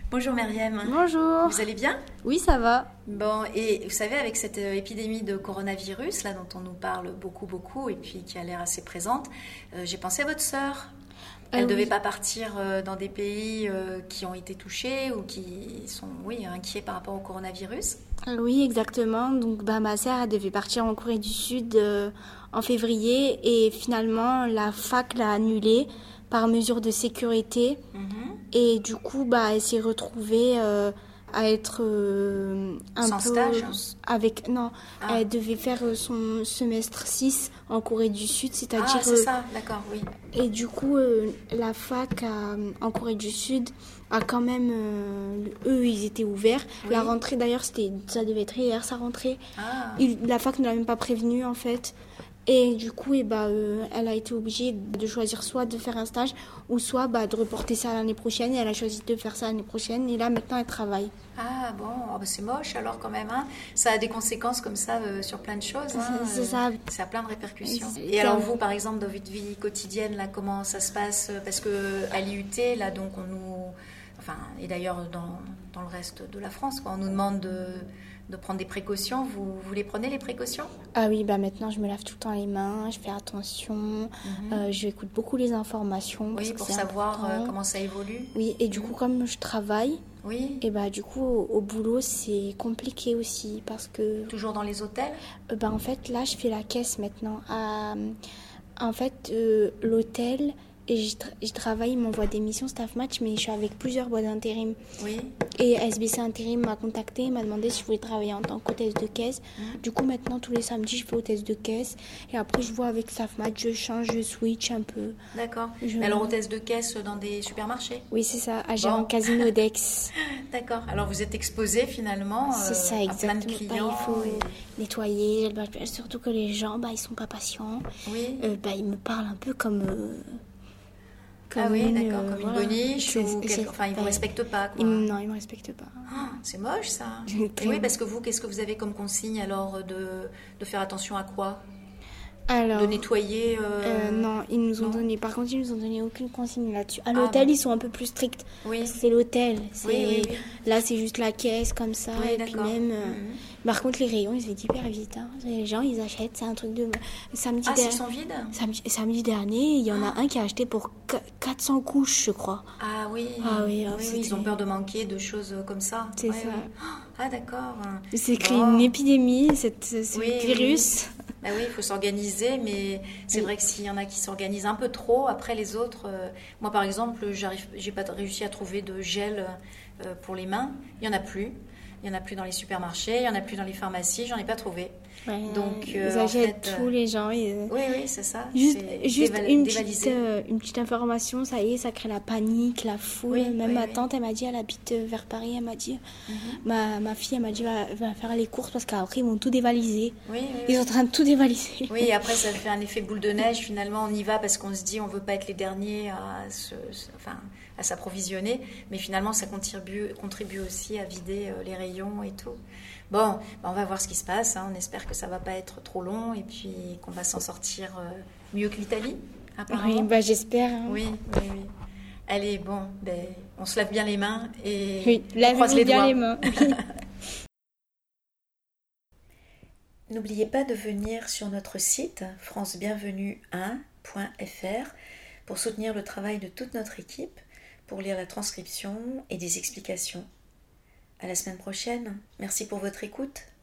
Bonjour Myriam, Bonjour. vous allez bien? Oui, ça va. Bon, et vous savez, avec cette épidémie de coronavirus, là, dont on nous parle beaucoup, et puis qui a l'air assez présente, j'ai pensé à votre sœur. Elle ne devait Oui. pas partir dans des pays qui ont été touchés ou qui sont, oui, inquiets par rapport au coronavirus. Oui, exactement. Donc, ma sœur, elle devait partir en Corée du Sud en février et finalement, la fac l'a annulée par mesure de sécurité. Mhm. Et du coup, elle s'est retrouvée à être un Sans peu stage? avec... Non, Ah, elle devait faire son semestre 6 en Corée du Sud, ah c'est-à-dire... c'est ça, d'accord, oui. Et du coup, la fac en Corée du Sud a quand même... eux, ils étaient ouverts. Oui. La rentrée, d'ailleurs, ça devait être hier, sa rentrée. Ah, La fac ne l'a même pas prévenue, en fait. Et du coup, elle a été obligée de choisir soit de faire un stage ou soit de reporter ça l'année prochaine. Et elle a choisi de faire ça l'année prochaine. Et là, maintenant, elle travaille. ah bon, oh, bah, c'est moche alors quand même, hein. Ça a des conséquences comme ça sur plein de choses, hein. C'est ça. Ça a plein de répercussions. Et Et alors vous, par exemple, dans votre vie quotidienne, là, comment ça se passe? Parce que à l'IUT, là, donc on nous, enfin, et d'ailleurs dans le reste de la France, quoi, on nous demande de prendre des précautions. Vous les prenez les précautions? Ah oui, maintenant, je me lave tout le temps les mains. Je fais attention. J'écoute beaucoup les informations parce Oui, que pour c'est savoir important. comment ça évolue. Oui, et du coup, comme je travaille, Oui, et du coup, au boulot, c'est compliqué aussi parce que, toujours dans les hôtels? en fait, là, je fais la caisse maintenant. En fait, l'hôtel, et je travaille, ils m'envoient des missions staff match, mais je suis avec plusieurs boîtes d'intérim. Oui. Et SBC Intérim m'a contacté, m'a demandé si je voulais travailler en tant qu'hôtesse de caisse. Du coup, maintenant, tous les samedis, je fais hôtesse de caisse. Et après, je vois avec staff match, je change, je switch un peu. D'accord. Je- Mais alors hôtesse de caisse dans des supermarchés? Oui, c'est ça, à gérer en Bon. Casino Dex. D'accord. Alors vous êtes exposé finalement C'est ça, à plein de exactement. clients. Il faut et- nettoyer, surtout que les gens, ils sont pas patients. Oui. Ils me parlent un peu comme... Ah oui, une, d'accord. Comme une voilà. boniche ou enfin ils vous respectent pas quoi. Non, ils me respectent pas. Ah, c'est moche ça. Très Et oui, moche. parce que vous, qu'est-ce que vous avez comme consigne alors de faire attention à quoi? Alors, De nettoyer non, ils nous ont non. donné. Par contre, ils nous ont donné aucune consigne là-dessus. À Ah, l'hôtel, bon. ils sont un peu plus stricts. Oui. Parce que c'est l'hôtel. Oui. Là, c'est juste la caisse comme ça. Oui, et puis d'accord. même. Par contre, les rayons, ils se vident hyper vite. Hein. Les gens, ils achètent. C'est un truc de. Samedi, Ah, ils sont vides? samedi dernier, il y en a un qui a acheté pour 400 couches, je crois. Ah oui. Ah oui, Oui, c'était- ils ont peur de manquer de choses comme ça. C'est Ouais, ça. ouais. Ah d'accord. C'est créé Bon. une épidémie, ce Oui, virus. Bah oui, il faut s'organiser, mais c'est vrai que s'il y en a qui s'organisent un peu trop, après les autres, moi par exemple, j'ai pas réussi à trouver de gel pour les mains. Il y en a plus. Il y en a plus dans les supermarchés, il y en a plus dans les pharmacies. J'en ai pas trouvé. Ouais, Donc, ils en achètent fait, tous les gens. Oui, c'est ça. Juste, C'est juste dévalisé. une petite information, ça y est, ça crée la panique, la foule. Oui, Même oui, ma oui. tante, elle m'a dit, elle habite vers Paris, elle m'a dit, ma fille, elle m'a dit, va faire les courses parce qu'après, ils vont tout dévaliser. Oui, Ils sont en train de tout dévaliser. Oui, après ça fait un effet boule de neige. Finalement, on y va parce qu'on se dit on veut pas être les derniers à s'approvisionner, mais finalement ça contribue aussi à vider les rayons et tout. Bon, on va voir ce qui se passe. Hein. On espère que ça va pas être trop long et puis qu'on va s'en sortir mieux que l'Italie, apparemment. Oui, j'espère. Hein. Oui. Allez, bon, on se lave bien les mains et Oui, on croise lavez-vous les bien doigts. les mains. N'oubliez pas de venir sur notre site francebienvenue1.fr pour soutenir le travail de toute notre équipe, pour lire la transcription et des explications. À la semaine prochaine. Merci pour votre écoute.